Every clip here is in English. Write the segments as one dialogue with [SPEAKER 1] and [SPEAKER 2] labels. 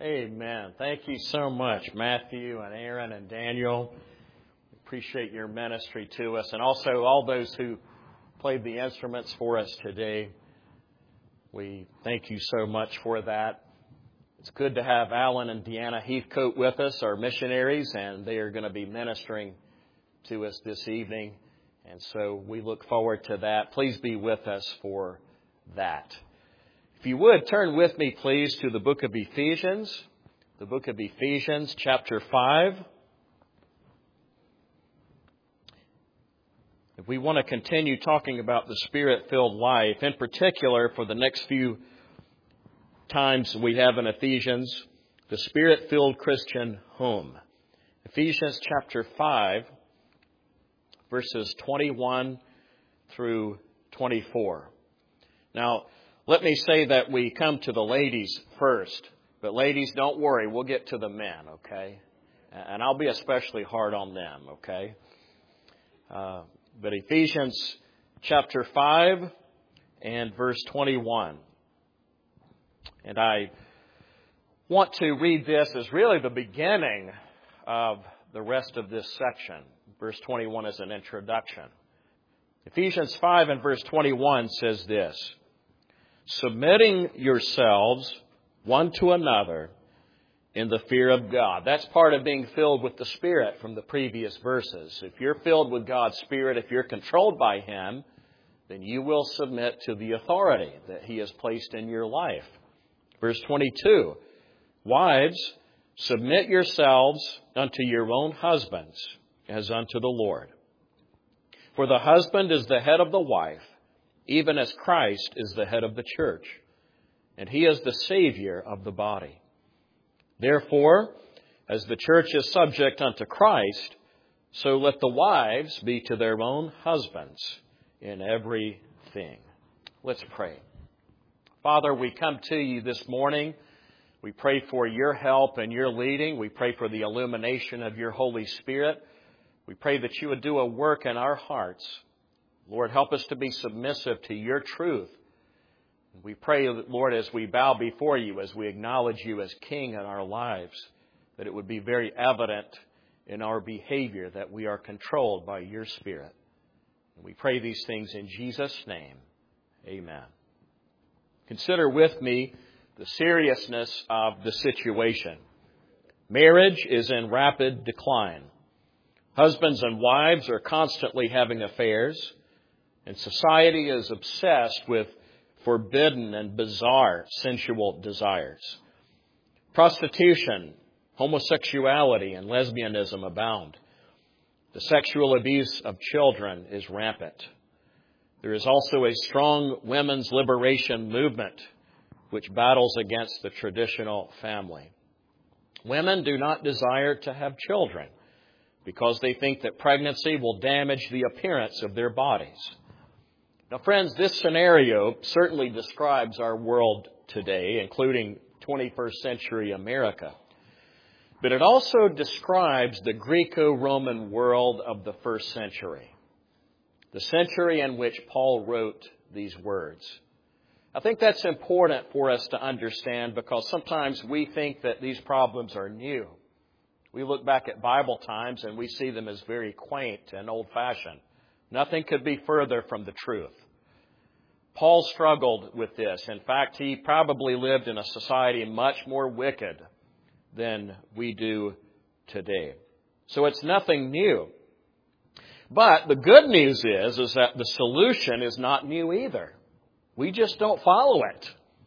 [SPEAKER 1] Amen. Thank you so much, Matthew and Aaron and Daniel. Appreciate your ministry to us, and also all those who played the instruments for us today. We thank you so much for that. It's good to have Alan and Deanna Heathcote with us, our missionaries, and they are going to be ministering to us this evening. And so we look forward to that. Please be with us for that. If you would, turn with me, please, to the book of Ephesians. The book of Ephesians, chapter 5. If we want to continue talking about the Spirit-filled life, in particular for the next few times we have in Ephesians, the Spirit-filled Christian home. Ephesians chapter 5, verses 21 through 24. Now, let me say that we come to the ladies first. But ladies, don't worry, we'll get to the men, okay? And I'll be especially hard on them, okay? But Ephesians chapter 5 and verse 21. And I want to read this as really the beginning of the rest of this section. Verse 21 is an introduction. Ephesians 5 and verse 21 says this: submitting yourselves one to another in the fear of God. That's part of being filled with the Spirit from the previous verses. If you're filled with God's Spirit, if you're controlled by Him, then you will submit to the authority that He has placed in your life. Verse 22, wives, submit yourselves unto your own husbands as unto the Lord. For the husband is the head of the wife, even as Christ is the head of the church, and He is the Savior of the body. Therefore, as the church is subject unto Christ, so let the wives be to their own husbands in everything. Let's pray. Father, we come to You this morning. We pray for Your help and Your leading. We pray for the illumination of Your Holy Spirit. We pray that You would do a work in our hearts. Lord, help us to be submissive to Your truth. We pray, Lord, as we bow before You, as we acknowledge You as King in our lives, that it would be very evident in our behavior that we are controlled by Your Spirit. And we pray these things in Jesus' name. Amen. Consider with me the seriousness of the situation. Marriage is in rapid decline. Husbands and wives are constantly having affairs, and society is obsessed with forbidden and bizarre sensual desires. Prostitution, homosexuality, and lesbianism abound. The sexual abuse of children is rampant. There is also a strong women's liberation movement which battles against the traditional family. Women do not desire to have children because they think that pregnancy will damage the appearance of their bodies. Now, friends, this scenario certainly describes our world today, including 21st century America. But it also describes the Greco-Roman world of the first century, the century in which Paul wrote these words. I think that's important for us to understand because sometimes we think that these problems are new. We look back at Bible times and we see them as very quaint and old-fashioned. Nothing could be further from the truth. Paul struggled with this. In fact, he probably lived in a society much more wicked than we do today. So it's nothing new. But the good news is that the solution is not new either. We just don't follow it.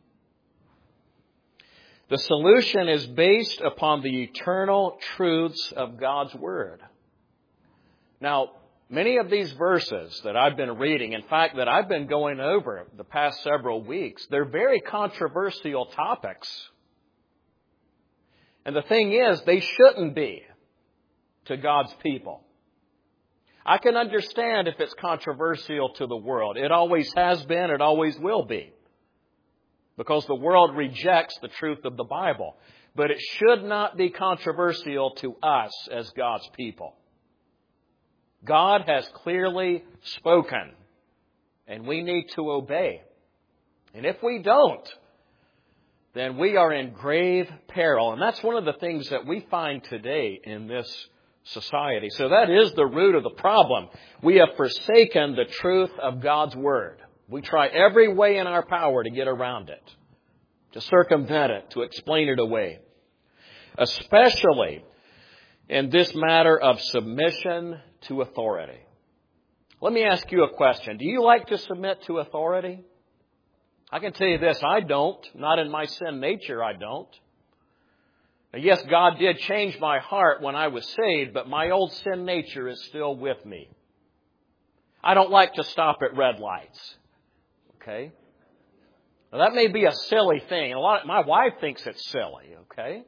[SPEAKER 1] The solution is based upon the eternal truths of God's Word. Now, many of these verses that I've been reading, in fact, that I've been going over the past several weeks, they're very controversial topics. And the thing is, they shouldn't be to God's people. I can understand if it's controversial to the world. It always has been, it always will be. Because the world rejects the truth of the Bible. But it should not be controversial to us as God's people. God has clearly spoken, and we need to obey. And if we don't, then we are in grave peril. And that's one of the things that we find today in this society. So that is the root of the problem. We have forsaken the truth of God's Word. We try every way in our power to get around it, to circumvent it, to explain it away. Especially in this matter of submission to authority. Let me ask you a question. Do you like to submit to authority? I can tell you this, I don't. Not in my sin nature, I don't. Now, yes, God did change my heart when I was saved, but my old sin nature is still with me. I don't like to stop at red lights. Okay? Now, that may be a silly thing. My wife thinks it's silly, okay?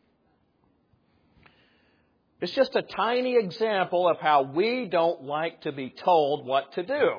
[SPEAKER 1] It's just a tiny example of how we don't like to be told what to do.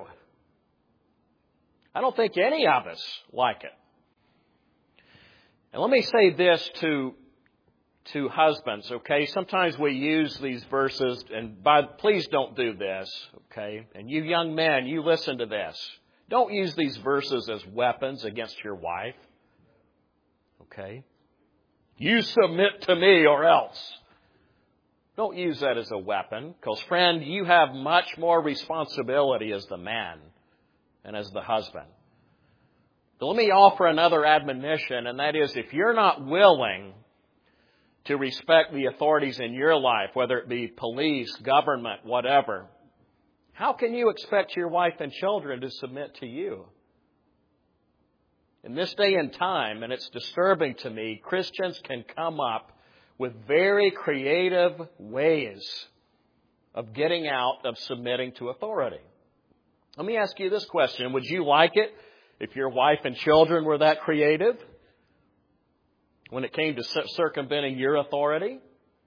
[SPEAKER 1] I don't think any of us like it. And let me say this to husbands, okay? Sometimes we use these verses, and please don't do this, okay? And you young men, you listen to this. Don't use these verses as weapons against your wife, okay? You submit to me or else. Don't use that as a weapon, because, friend, you have much more responsibility as the man and as the husband. So let me offer another admonition, and that is if you're not willing to respect the authorities in your life, whether it be police, government, whatever, how can you expect your wife and children to submit to you? In this day and time, and it's disturbing to me, Christians can come up with very creative ways of getting out of submitting to authority. Let me ask you this question. Would you like it if your wife and children were that creative when it came to circumventing your authority?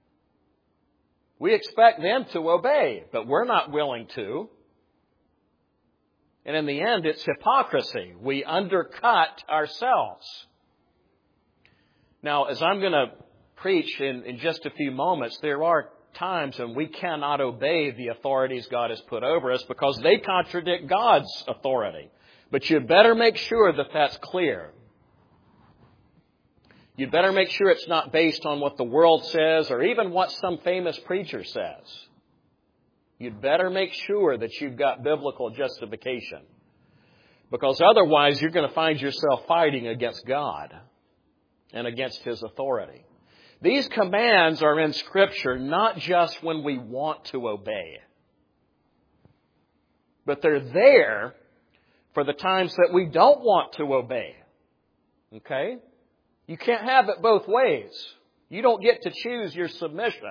[SPEAKER 1] We expect them to obey, but we're not willing to. And in the end, it's hypocrisy. We undercut ourselves. Now, as I'm going to preach in just a few moments, there are times when we cannot obey the authorities God has put over us because they contradict God's authority. But you'd better make sure that that's clear. You'd better make sure it's not based on what the world says or even what some famous preacher says. You'd better make sure that you've got biblical justification. Because otherwise you're going to find yourself fighting against God and against His authority. These commands are in Scripture not just when we want to obey, but they're there for the times that we don't want to obey. Okay? You can't have it both ways. You don't get to choose your submission.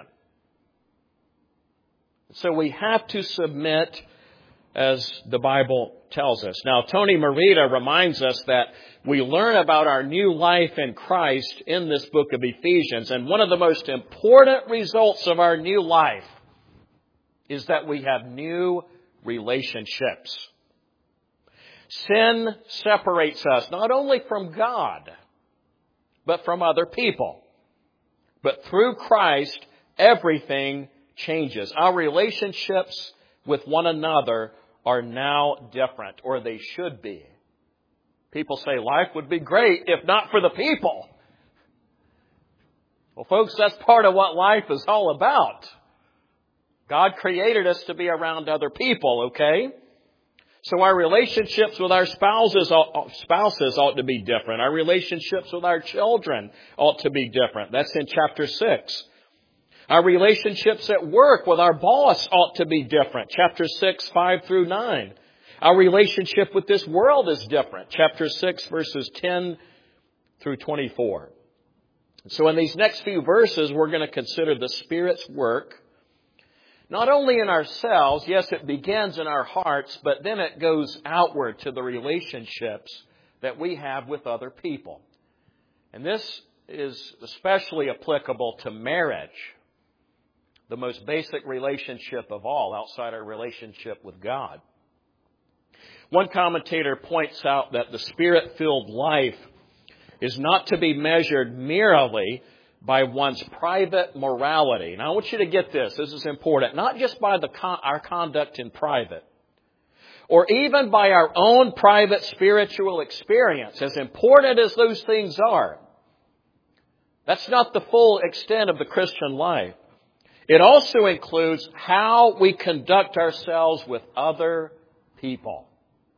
[SPEAKER 1] So we have to submit as the Bible tells us. Now, Tony Merida reminds us that we learn about our new life in Christ in this book of Ephesians. And one of the most important results of our new life is that we have new relationships. Sin separates us not only from God, but from other people. But through Christ, everything changes. Our relationships with one another are now different, or they should be. People say life would be great if not for the people. Well, folks, that's part of what life is all about. God created us to be around other people, okay? So our relationships with our spouses ought to be different. Our relationships with our children ought to be different. That's in chapter 6. Our relationships at work with our boss ought to be different. Chapter 6, 5 through 9. Our relationship with this world is different. Chapter 6, verses 10 through 24. So in these next few verses, we're going to consider the Spirit's work, not only in ourselves. Yes, it begins in our hearts, but then it goes outward to the relationships that we have with other people. And this is especially applicable to marriage, the most basic relationship of all outside our relationship with God. One commentator points out that the Spirit-filled life is not to be measured merely by one's private morality. Now, I want you to get this. This is important. Not just by our conduct in private, or even by our own private spiritual experience, as important as those things are. That's not the full extent of the Christian life. It also includes how we conduct ourselves with other people.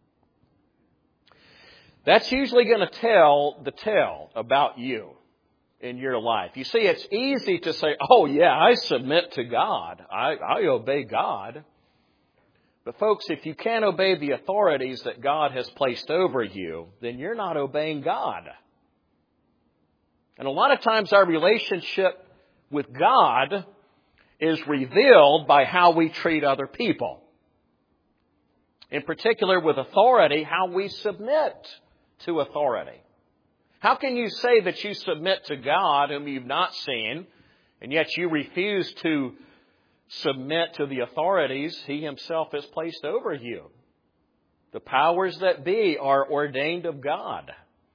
[SPEAKER 1] That's usually going to tell the tale about you in your life. You see, it's easy to say, oh yeah, I submit to God. I obey God. But folks, if you can't obey the authorities that God has placed over you, then you're not obeying God. And a lot of times our relationship with God is revealed by how we treat other people. In particular, with authority, how we submit to authority. How can you say that you submit to God whom you've not seen, and yet you refuse to submit to the authorities He Himself has placed over you? The powers that be are ordained of God.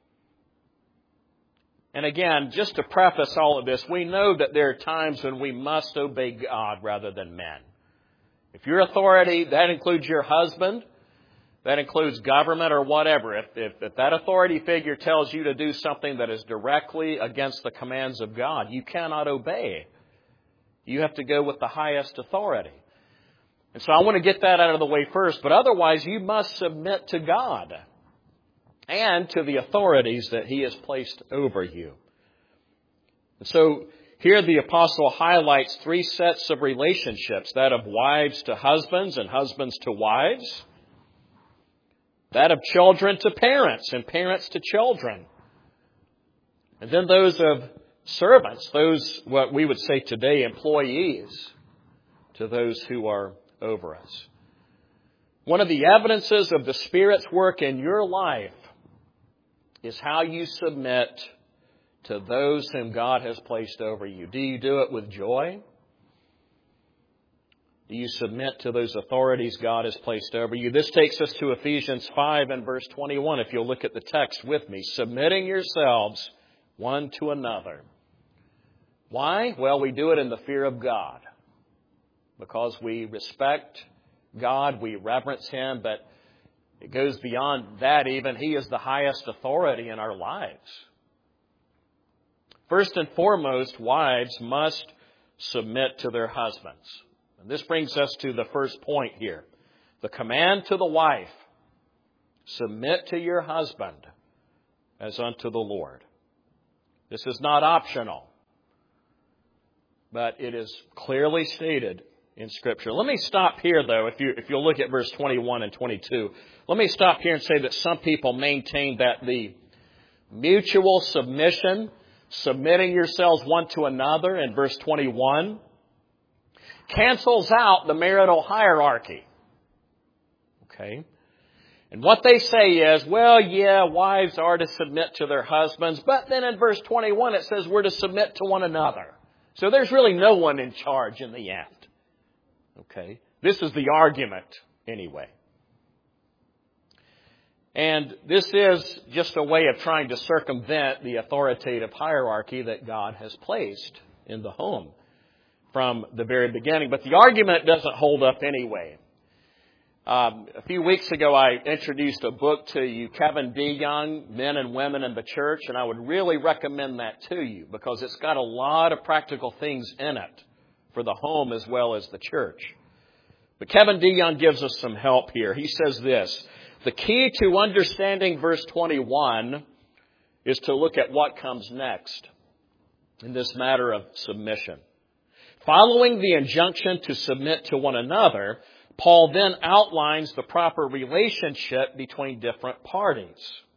[SPEAKER 1] And again, just to preface all of this, we know that there are times when we must obey God rather than men. If your authority, that includes your husband, that includes government or whatever. If that authority figure tells you to do something that is directly against the commands of God, you cannot obey. You have to go with the highest authority. And so I want to get that out of the way first. But otherwise, you must submit to God and to the authorities that He has placed over you. And so here the apostle highlights three sets of relationships: that of wives to husbands and husbands to wives, that of children to parents and parents to children, and then those of servants, those what we would say today employees, to those who are over us. One of the evidences of the Spirit's work in your life is how you submit to those whom God has placed over you. Do you do it with joy? Do you submit to those authorities God has placed over you? This takes us to Ephesians 5 and verse 21, if you'll look at the text with me. Submitting yourselves one to another. Why? Well, we do it in the fear of God. Because we respect God, we reverence Him, but it goes beyond that even. He is the highest authority in our lives. First and foremost, wives must submit to their husbands. And this brings us to the first point here. The command to the wife: submit to your husband as unto the Lord. This is not optional, but it is clearly stated in Scripture. Let me stop here, though, if you'll look at verse 21 and 22. Let me stop here and say that some people maintain that the mutual submission, submitting yourselves one to another in verse 21, cancels out the marital hierarchy. Okay? And what they say is, well, yeah, wives are to submit to their husbands, but then in verse 21 it says we're to submit to one another. So there's really no one in charge in the end. Okay? This is the argument anyway. And this is just a way of trying to circumvent the authoritative hierarchy that God has placed in the home from the very beginning. But the argument doesn't hold up anyway. A few weeks ago, I introduced a book to you, Kevin DeYoung, Men and Women in the Church, and I would really recommend that to you because it's got a lot of practical things in it for the home as well as the church. But Kevin DeYoung gives us some help here. He says this: the key to understanding verse 21 is to look at what comes next in this matter of submission. Following the injunction to submit to one another, Paul then outlines the proper relationship between different parties.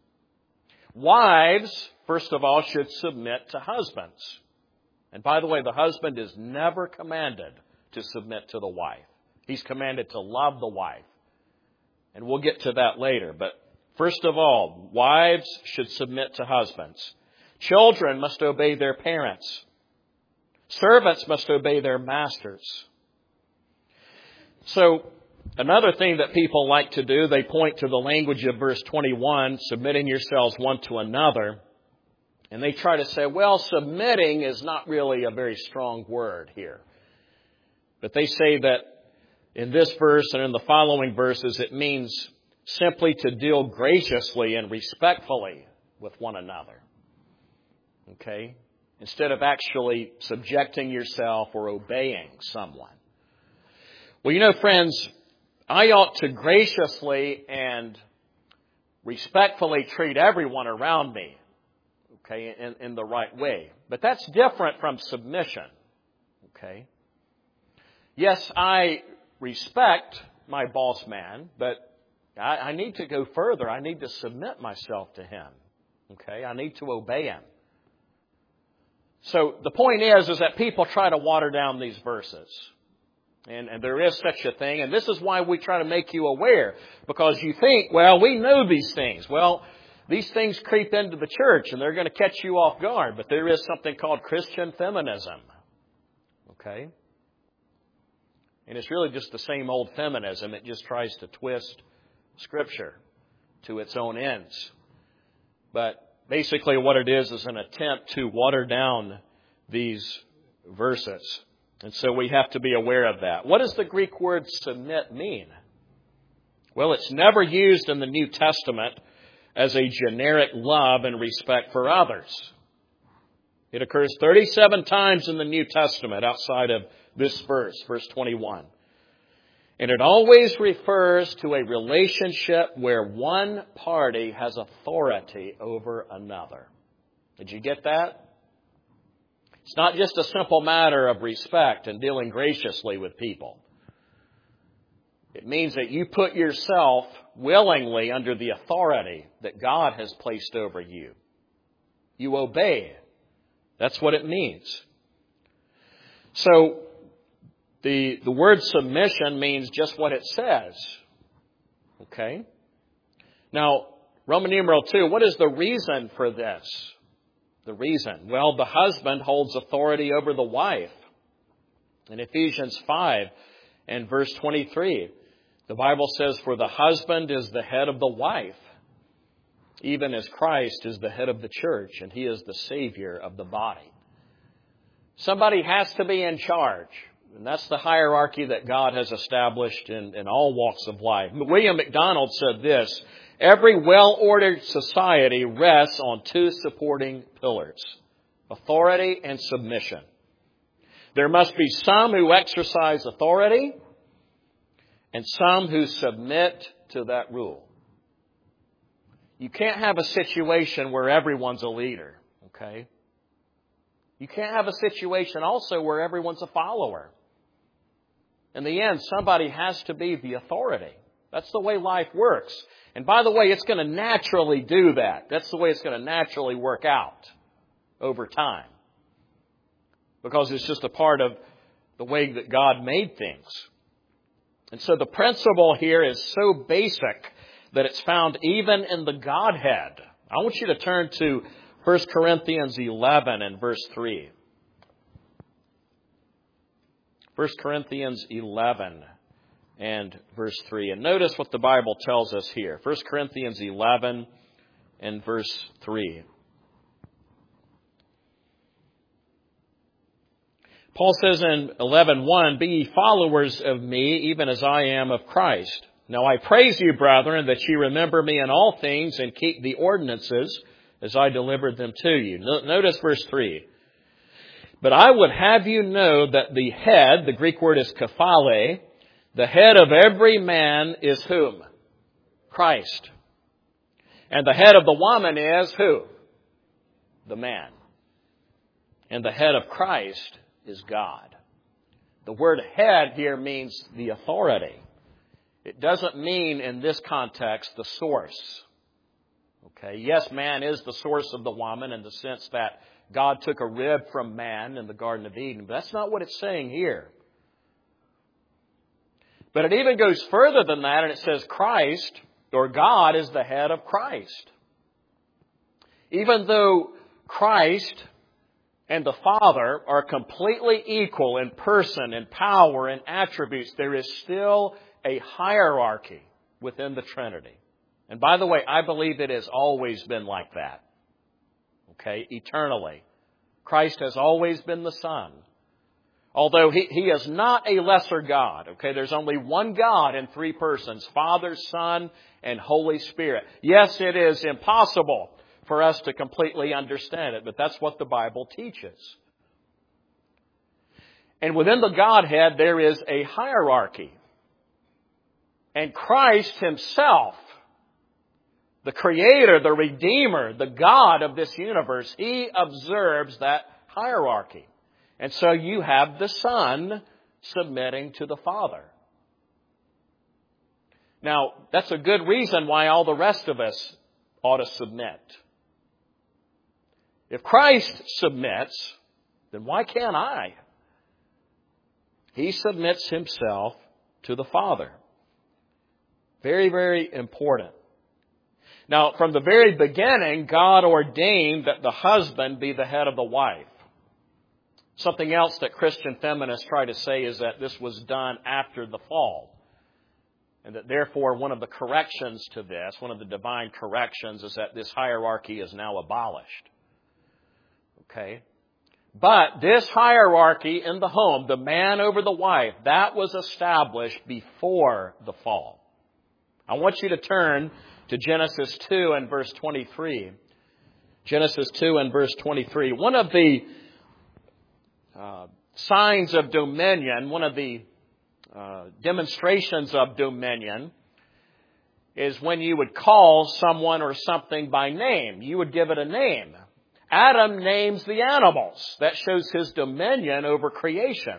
[SPEAKER 1] Wives, first of all, should submit to husbands. And by the way, the husband is never commanded to submit to the wife. He's commanded to love the wife. And we'll get to that later. But first of all, wives should submit to husbands. Children must obey their parents. Servants must obey their masters. So, another thing that people like to do, they point to the language of verse 21, submitting yourselves one to another. And they try to say, well, submitting is not really a very strong word here. But they say that in this verse and in the following verses, it means simply to deal graciously and respectfully with one another. Okay? instead of actually subjecting yourself or obeying someone. Well, you know, friends, I ought to graciously and respectfully treat everyone around me, okay, in the right way. But that's different from submission, okay? Yes, I respect my boss man, but I need to go further. I need to submit myself to him, okay? I need to obey him. So the point is that people try to water down these verses. And there is such a thing. And this is why we try to make you aware. Because you think, well, we know these things. Well, these things creep into the church and they're going to catch you off guard. But there is something called Christian feminism. Okay? And it's really just the same old feminism. It just tries to twist Scripture to its own ends. But basically what it is an attempt to water down these verses. And so we have to be aware of that. What does the Greek word submit mean? Well, it's never used in the New Testament as a generic love and respect for others. It occurs 37 times in the New Testament outside of this verse, verse 21. And it always refers to a relationship where one party has authority over another. Did you get that? It's not just a simple matter of respect and dealing graciously with people. It means that you put yourself willingly under the authority that God has placed over you. You obey. That's what it means. So, the word submission means just what it says. Okay? Now, Roman numeral 2, what is the reason for this? The reason? Well, the husband holds authority over the wife. In Ephesians 5 and verse 23, the Bible says, "For the husband is the head of the wife, even as Christ is the head of the church, and he is the Savior of the body." Somebody has to be in charge. And that's the hierarchy that God has established in all walks of life. William MacDonald said this, "Every well-ordered society rests on two supporting pillars, authority and submission. There must be some who exercise authority and some who submit to that rule." You can't have a situation where everyone's a leader, okay? You can't have a situation also where everyone's a follower. In the end, somebody has to be the authority. That's the way life works. And by the way, it's going to naturally do that. That's the way it's going to naturally work out over time. Because it's just a part of the way that God made things. And so the principle here is so basic that it's found even in the Godhead. I want you to turn to 1 Corinthians 11 and verse 3. 1 Corinthians 11 and verse 3. And notice what the Bible tells us here. 1 Corinthians 11 and verse 3. Paul says in 11:1, "Be ye followers of me, even as I am of Christ. Now I praise you, brethren, that ye remember me in all things and keep the ordinances as I delivered them to you." Notice verse 3. "But I would have you know that the head," the Greek word is kephale, "the head of every man is whom? Christ. And the head of the woman is who? The man. And the head of Christ is God." The word head here means the authority. It doesn't mean in this context the source. Okay, yes, man is the source of the woman in the sense that God took a rib from man in the Garden of Eden. But that's not what it's saying here. But it even goes further than that, and it says Christ, or God, is the head of Christ. Even though Christ and the Father are completely equal in person, in power, and attributes, there is still a hierarchy within the Trinity. And by the way, I believe it has always been like that. Okay, eternally. Christ has always been the Son. Although He is not a lesser God. Okay, there's only one God in three persons, Father, Son, and Holy Spirit. Yes, it is impossible for us to completely understand it, but that's what the Bible teaches. And within the Godhead, there is a hierarchy. And Christ Himself, the Creator, the Redeemer, the God of this universe, He observes that hierarchy. And so you have the Son submitting to the Father. Now, that's a good reason why all the rest of us ought to submit. If Christ submits, then why can't I? He submits Himself to the Father. Very, very important. Now, from the very beginning, God ordained that the husband be the head of the wife. Something else that Christian feminists try to say is that this was done after the fall. And that therefore one of the corrections to this, one of the divine corrections, is that this hierarchy is now abolished. Okay? But this hierarchy in the home, the man over the wife, that was established before the fall. I want you to turn to Genesis 2 and verse 23. Genesis 2 and verse 23. One of the signs of dominion, one of the demonstrations of dominion is when you would call someone or something by name. You would give it a name. Adam names the animals. That shows his dominion over creation.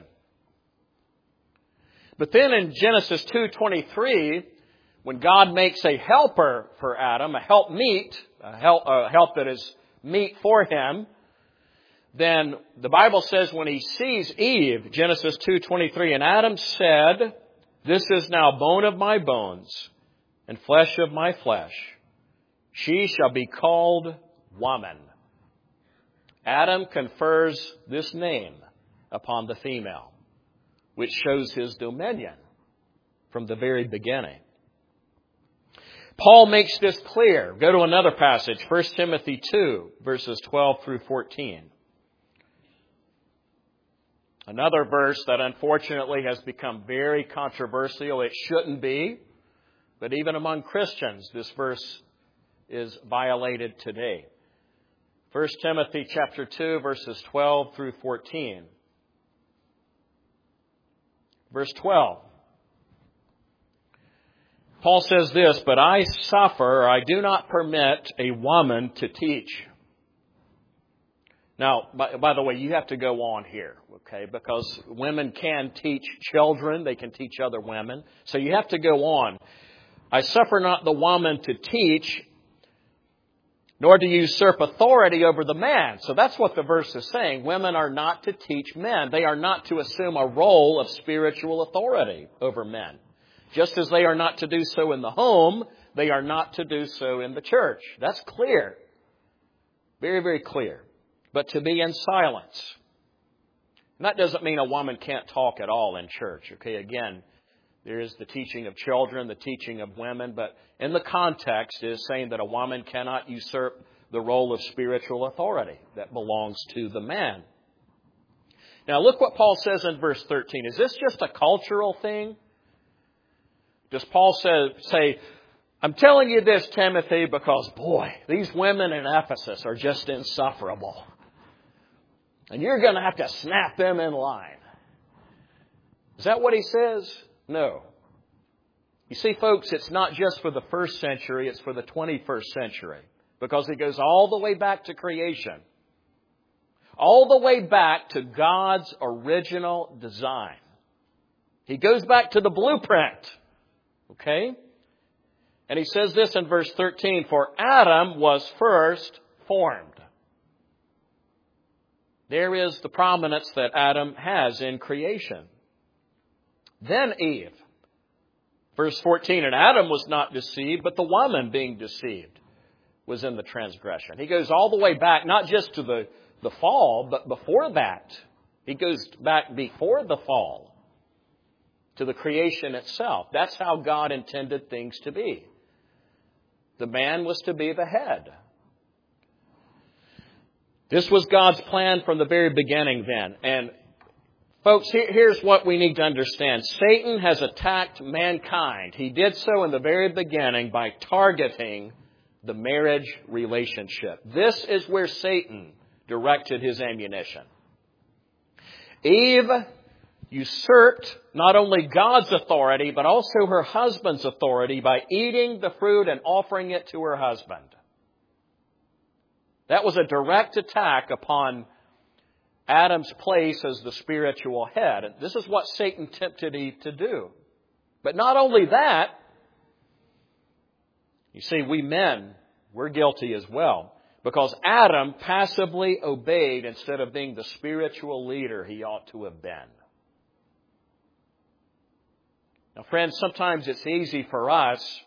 [SPEAKER 1] But then in Genesis 2:23, when God makes a helper for Adam, a helpmeet, a help that is meet for him, then the Bible says when he sees Eve, Genesis 2:23, and Adam said, "This is now bone of my bones and flesh of my flesh. She shall be called woman." Adam confers this name upon the female, which shows his dominion from the very beginning. Paul makes this clear. Go to another passage, 1 Timothy 2, verses 12 through 14. Another verse that unfortunately has become very controversial. It shouldn't be, but even among Christians, this verse is violated today. 1 Timothy chapter 2, verses 12 through 14. Verse 12. Paul says this, "But I suffer, or I do not permit a woman to teach." Now, by the way, you have to go on here, okay? Because women can teach children. They can teach other women. So you have to go on. "I suffer not the woman to teach, nor to usurp authority over the man." So that's what the verse is saying. Women are not to teach men. They are not to assume a role of spiritual authority over men. Just as they are not to do so in the home, they are not to do so in the church. That's clear. Very, very clear. But to be in silence. And that doesn't mean a woman can't talk at all in church. Okay, again, there is the teaching of children, the teaching of women, but in the context it is saying that a woman cannot usurp the role of spiritual authority that belongs to the man. Now look what Paul says in verse 13. Is this just a cultural thing? Does Paul say, "I'm telling you this, Timothy, because, boy, these women in Ephesus are just insufferable. And you're going to have to snap them in line." Is that what he says? No. You see, folks, it's not just for the first century, it's for the 21st century. Because it goes all the way back to creation. All the way back to God's original design. He goes back to the blueprint. Okay? And he says this in verse 13, "For Adam was first formed." There is the prominence that Adam has in creation. Then Eve. Verse 14, "And Adam was not deceived, but the woman being deceived was in the transgression." He goes all the way back, not just to the fall, but before that. He goes back before the fall to the creation itself. That's how God intended things to be. The man was to be the head. This was God's plan from the very beginning then. And folks, here's what we need to understand. Satan has attacked mankind. He did so in the very beginning by targeting the marriage relationship. This is where Satan directed his ammunition. Eve usurped not only God's authority, but also her husband's authority by eating the fruit and offering it to her husband. That was a direct attack upon Adam's place as the spiritual head. And this is what Satan tempted Eve to do. But not only that, you see, we men, we're guilty as well. Because Adam passively obeyed instead of being the spiritual leader he ought to have been. Now, friends, sometimes it's easy for us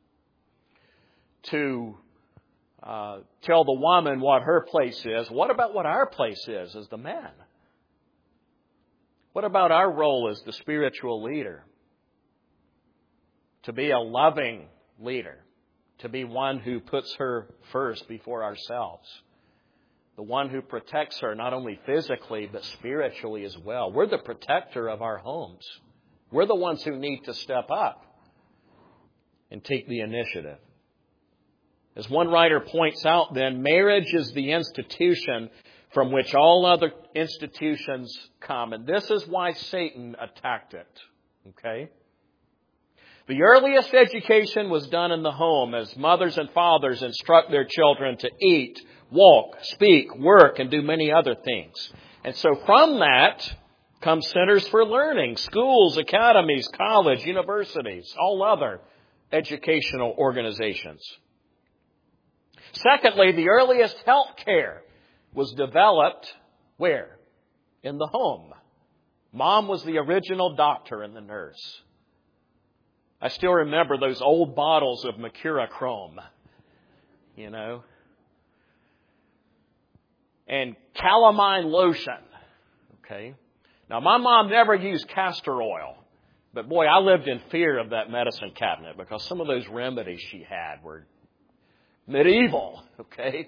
[SPEAKER 1] to tell the woman what her place is. What about what our place is as the man? What about our role as the spiritual leader? To be a loving leader. To be one who puts her first before ourselves. The one who protects her not only physically but spiritually as well. We're the protector of our homes. We're the ones who need to step up and take the initiative. As one writer points out then, marriage is the institution from which all other institutions come. And this is why Satan attacked it. Okay? The earliest education was done in the home as mothers and fathers instruct their children to eat, walk, speak, work, and do many other things. And so from that come centers for learning, schools, academies, college, universities, all other educational organizations. Secondly, the earliest health care was developed where? In the home. Mom was the original doctor and the nurse. I still remember those old bottles of Mercurochrome, and calamine lotion. Okay. Now, my mom never used castor oil, but boy, I lived in fear of that medicine cabinet because some of those remedies she had were medieval. Okay.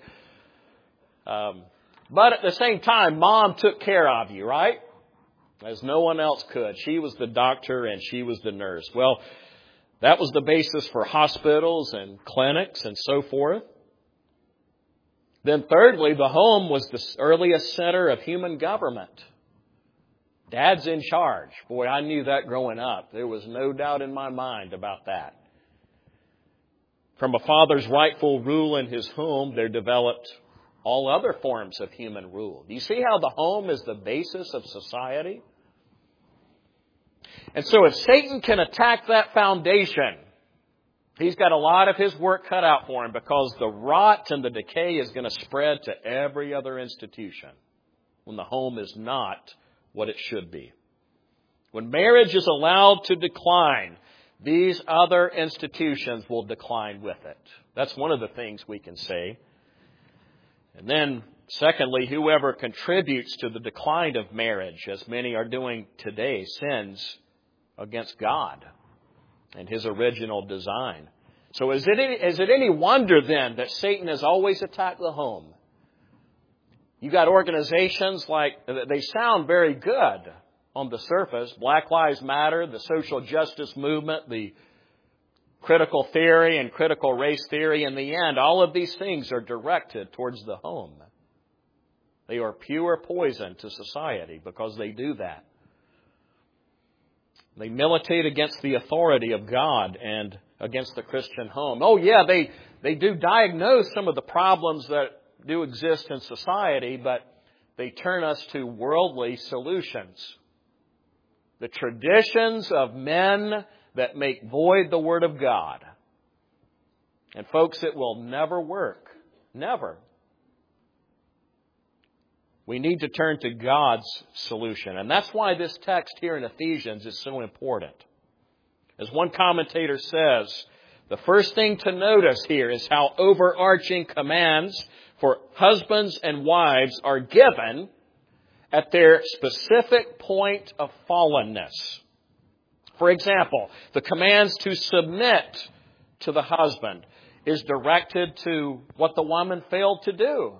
[SPEAKER 1] But at the same time, Mom took care of you, right? As no one else could. She was the doctor and she was the nurse. Well, that was the basis for hospitals and clinics and so forth. Then thirdly, the home was the earliest center of human government. Dad's in charge. Boy, I knew that growing up. There was no doubt in my mind about that. From a father's rightful rule in his home, there developed all other forms of human rule. Do you see how the home is the basis of society? And so if Satan can attack that foundation, he's got a lot of his work cut out for him because the rot and the decay is going to spread to every other institution when the home is not what it should be. When marriage is allowed to decline, these other institutions will decline with it. That's one of the things we can say. And then, secondly, whoever contributes to the decline of marriage, as many are doing today, sins against God and His original design. So is it any wonder then that Satan has always attacked the home? You got organizations like, they sound very good on the surface. Black Lives Matter, the social justice movement, the critical theory and critical race theory. In the end, all of these things are directed towards the home. They are pure poison to society because they do that. They militate against the authority of God and against the Christian home. Oh yeah, they do diagnose some of the problems that do exist in society, but they turn us to worldly solutions. The traditions of men that make void the Word of God. And folks, it will never work. Never. We need to turn to God's solution. And that's why this text here in Ephesians is so important. As one commentator says, the first thing to notice here is how overarching commands for husbands and wives are given at their specific point of fallenness. For example, the commands to submit to the husband is directed to what the woman failed to do.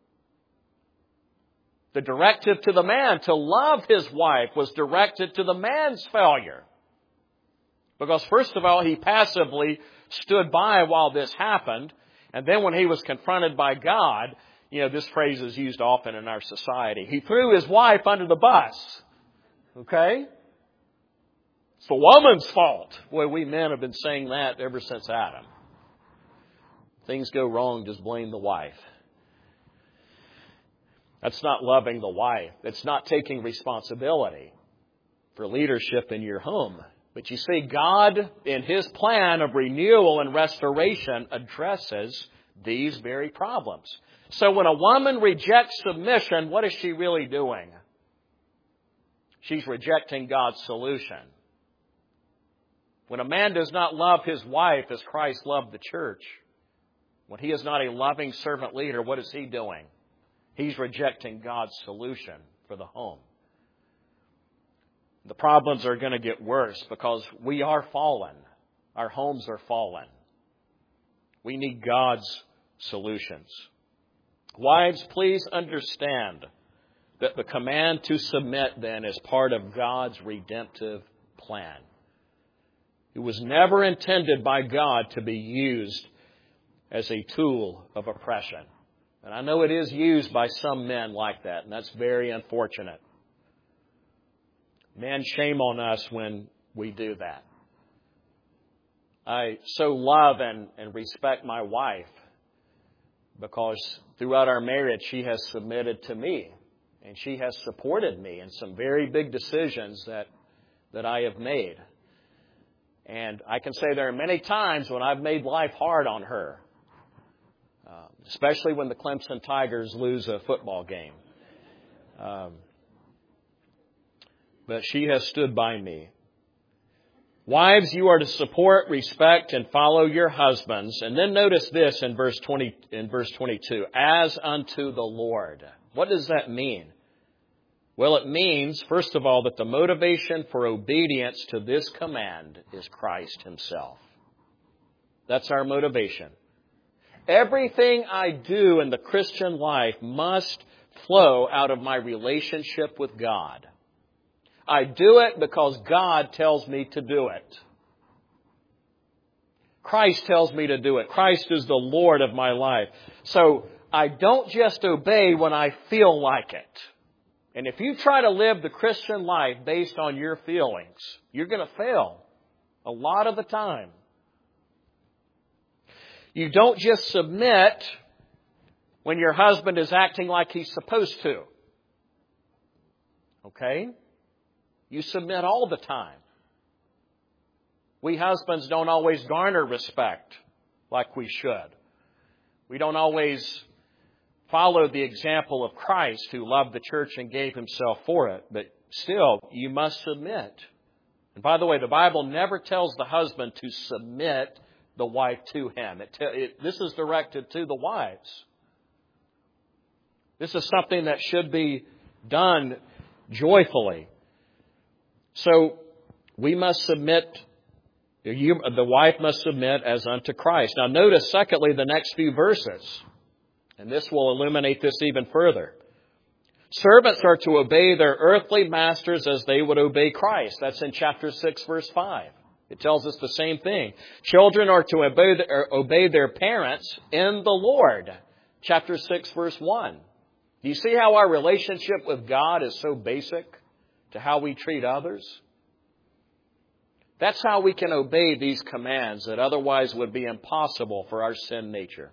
[SPEAKER 1] The directive to the man to love his wife was directed to the man's failure. Because first of all, he passively stood by while this happened. And then when he was confronted by God, this phrase is used often in our society. He threw his wife under the bus. Okay? It's the woman's fault. Boy, we men have been saying that ever since Adam. Things go wrong, just blame the wife. That's not loving the wife. It's not taking responsibility for leadership in your home. But you see, God, in His plan of renewal and restoration, addresses these very problems. So when a woman rejects submission, what is she really doing? She's rejecting God's solution. When a man does not love his wife as Christ loved the church, when he is not a loving servant leader, what is he doing? He's rejecting God's solution for the home. The problems are going to get worse because we are fallen. Our homes are fallen. We need God's solutions. Wives, please understand that the command to submit then is part of God's redemptive plan. It was never intended by God to be used as a tool of oppression. And I know it is used by some men like that, and that's very unfortunate. Men, shame on us when we do that. I so love and respect my wife because throughout our marriage she has submitted to me and she has supported me in some very big decisions that I have made. And I can say there are many times when I've made life hard on her, especially when the Clemson Tigers lose a football game. But she has stood by me. Wives, you are to support, respect, and follow your husbands. And then notice this in verse 22, as unto the Lord. What does that mean? Well, it means, first of all, that the motivation for obedience to this command is Christ Himself. That's our motivation. Everything I do in the Christian life must flow out of my relationship with God. I do it because God tells me to do it. Christ tells me to do it. Christ is the Lord of my life. So I don't just obey when I feel like it. And if you try to live the Christian life based on your feelings, you're going to fail a lot of the time. You don't just submit when your husband is acting like he's supposed to. Okay? You submit all the time. We husbands don't always garner respect like we should. We don't always follow the example of Christ who loved the church and gave Himself for it. But still, you must submit. And by the way, the Bible never tells the husband to submit the wife to him. This is directed to the wives. This is something that should be done joyfully. So we must submit, the wife must submit as unto Christ. Now notice, secondly, the next few verses. And this will illuminate this even further. Servants are to obey their earthly masters as they would obey Christ. That's in chapter 6, verse 5. It tells us the same thing. Children are to obey their parents in the Lord. Chapter 6, verse 1. Do you see how our relationship with God is so basic to how we treat others? That's how we can obey these commands that otherwise would be impossible for our sin nature.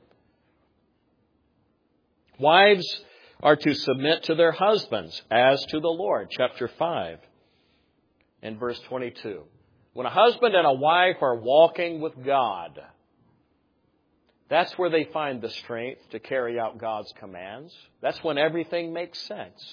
[SPEAKER 1] Wives are to submit to their husbands as to the Lord. Chapter 5 and verse 22. When a husband and a wife are walking with God, that's where they find the strength to carry out God's commands. That's when everything makes sense.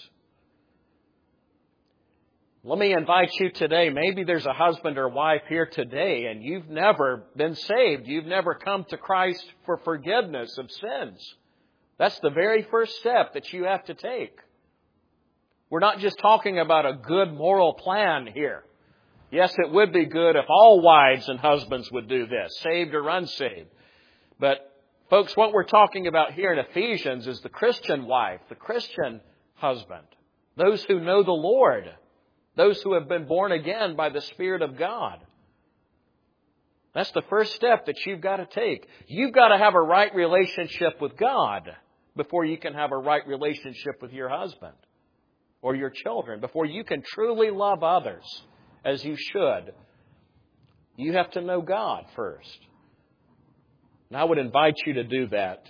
[SPEAKER 1] Let me invite you today. Maybe there's a husband or wife here today and you've never been saved. You've never come to Christ for forgiveness of sins. That's the very first step that you have to take. We're not just talking about a good moral plan here. Yes, it would be good if all wives and husbands would do this, saved or unsaved. But folks, what we're talking about here in Ephesians is the Christian wife, the Christian husband, those who know the Lord, those who have been born again by the Spirit of God. That's the first step that you've got to take. You've got to have a right relationship with God before you can have a right relationship with your husband or your children. Before you can truly love others as you should, you have to know God first. And I would invite you to do that.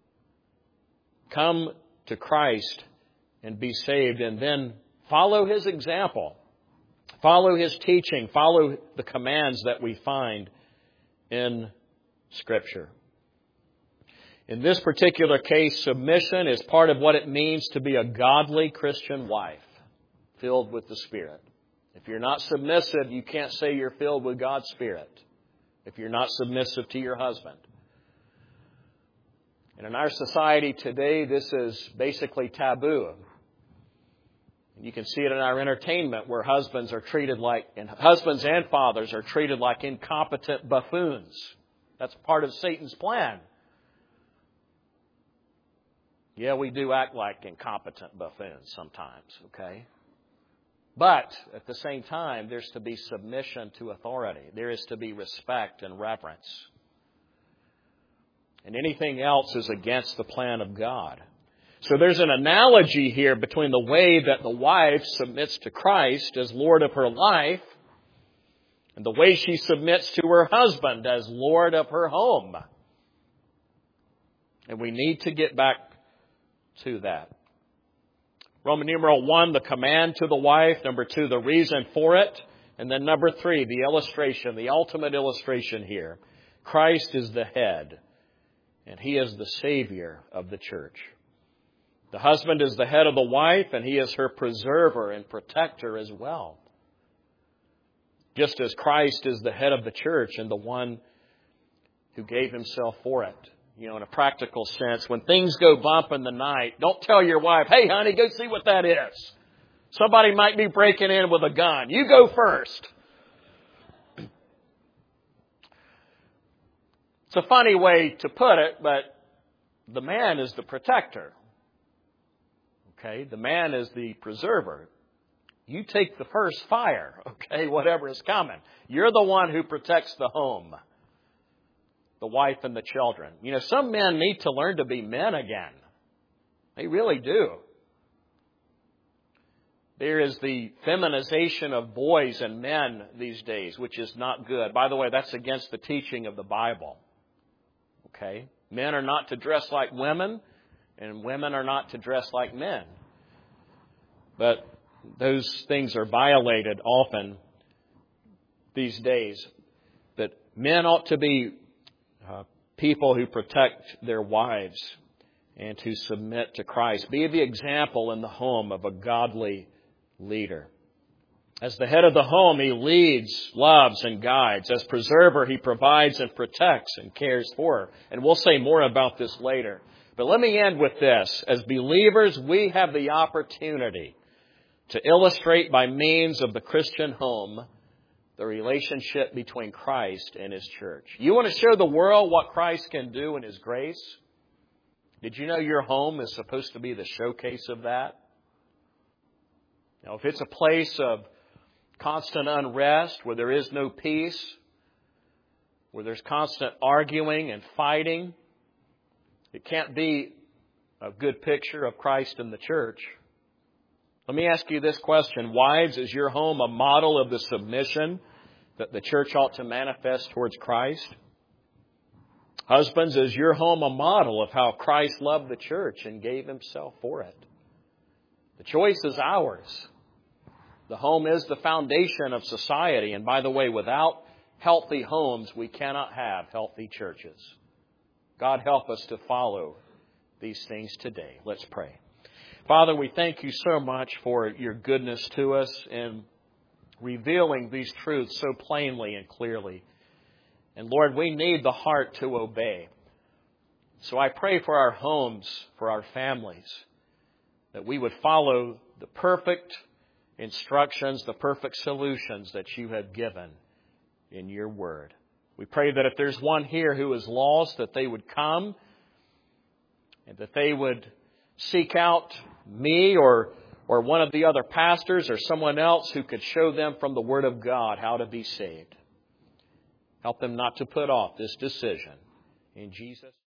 [SPEAKER 1] Come to Christ and be saved, and then follow His example. Follow His teaching. Follow the commands that we find in Scripture. In this particular case, submission is part of what it means to be a godly Christian wife, filled with the Spirit. If you're not submissive, you can't say you're filled with God's Spirit if you're not submissive to your husband. And in our society today, this is basically taboo. You can see it in our entertainment where husbands and fathers are treated like incompetent buffoons. That's part of Satan's plan. Yeah, we do act like incompetent buffoons sometimes, okay? But at the same time, there's to be submission to authority. There is to be respect and reverence. And anything else is against the plan of God. So there's an analogy here between the way that the wife submits to Christ as Lord of her life and the way she submits to her husband as Lord of her home. And we need to get back to that. Roman numeral 1, the command to the wife. Number 2, the reason for it. And then number 3, the illustration, the ultimate illustration here. Christ is the head, and He is the Savior of the church. The husband is the head of the wife, and he is her preserver and protector as well. Just as Christ is the head of the church and the one who gave Himself for it. You know, in a practical sense, when things go bump in the night, don't tell your wife, "Hey, honey, go see what that is. Somebody might be breaking in with a gun. You go first." It's a funny way to put it, but the man is the protector. Okay, the man is the preserver. You take the first fire, okay, whatever is coming. You're the one who protects the home, the wife and the children. You know, some men need to learn to be men again. They really do. There is the feminization of boys and men these days, which is not good. By the way, that's against the teaching of the Bible. Okay? Men are not to dress like women, and women are not to dress like men. But those things are violated often these days. But men ought to be people who protect their wives and to submit to Christ. Be the example in the home of a godly leader. As the head of the home, he leads, loves, and guides. As preserver, he provides and protects and cares for. And we'll say more about this later. But let me end with this. As believers, we have the opportunity to illustrate by means of the Christian home the relationship between Christ and His church. You want to show the world what Christ can do in His grace? Did you know your home is supposed to be the showcase of that? Now, if it's a place of constant unrest, where there is no peace, where there's constant arguing and fighting, it can't be a good picture of Christ and the church. Let me ask you this question. Wives, is your home a model of the submission that the church ought to manifest towards Christ? Husbands, is your home a model of how Christ loved the church and gave Himself for it? The choice is ours. The home is the foundation of society. And by the way, without healthy homes, we cannot have healthy churches. God help us to follow these things today. Let's pray. Father, we thank You so much for Your goodness to us in revealing these truths so plainly and clearly. And Lord, we need the heart to obey. So I pray for our homes, for our families, that we would follow the perfect instructions, the perfect solutions that You have given in Your Word. We pray that if there's one here who is lost, that they would come and that they would seek out me or one of the other pastors or someone else who could show them from the Word of God how to be saved. Help them not to put off this decision. In Jesus'